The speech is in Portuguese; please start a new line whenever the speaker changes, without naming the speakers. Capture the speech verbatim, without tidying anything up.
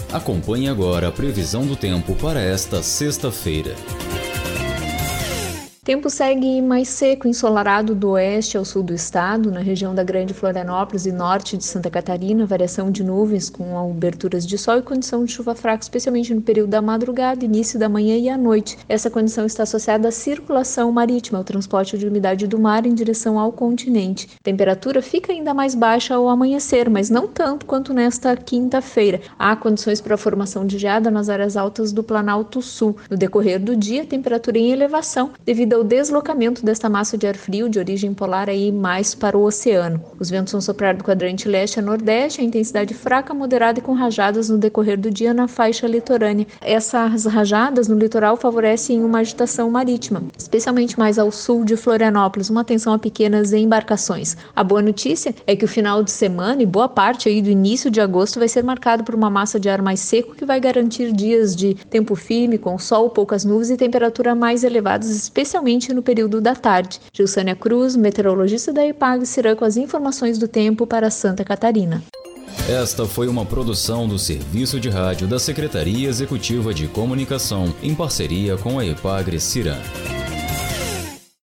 Acompanhe agora a previsão do tempo para esta sexta-feira.
Tempo segue mais seco e ensolarado do oeste ao sul do estado, na região da Grande Florianópolis e norte de Santa Catarina, variação de nuvens com aberturas de sol e condição de chuva fraca, especialmente no período da madrugada, início da manhã e à noite. Essa condição está associada à circulação marítima, ao transporte de umidade do mar em direção ao continente. A temperatura fica ainda mais baixa ao amanhecer, mas não tanto quanto nesta quinta-feira. Há condições para a formação de geada nas áreas altas do Planalto Sul. No decorrer do dia, a temperatura em elevação devido ao deslocamento desta massa de ar frio de origem polar aí mais para o oceano. Os ventos vão soprar do quadrante leste a nordeste, a intensidade fraca, moderada e com rajadas no decorrer do dia na faixa litorânea. Essas rajadas no litoral favorecem uma agitação marítima, especialmente mais ao sul de Florianópolis, uma atenção a pequenas embarcações. A boa notícia é que o final de semana e boa parte aí do início de agosto vai ser marcado por uma massa de ar mais seco que vai garantir dias de tempo firme, com sol, poucas nuvens e temperatura mais elevadas, especialmente no período da tarde. Gilsânia Cruz, meteorologista da EPAGRE-CIRAM, com as informações do tempo para Santa Catarina.
Esta foi uma produção do Serviço de Rádio da Secretaria Executiva de Comunicação, em parceria com a EPAGRE-CIRAM.